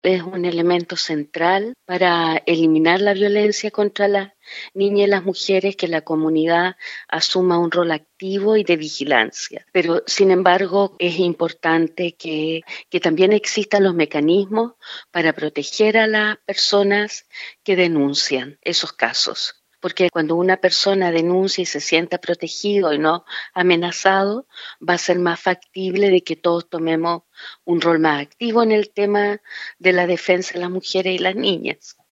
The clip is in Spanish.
es un elemento central para eliminar la violencia contra las niñas y las mujeres, que la comunidad asuma un rol activo y de vigilancia. Pero, sin embargo, es importante que también existan los mecanismos para proteger a las personas que denuncian esos casos. Porque cuando una persona denuncia y se sienta protegido y no amenazado, va a ser más factible de que todos tomemos un rol más activo en el tema de la defensa de las mujeres y las niñas.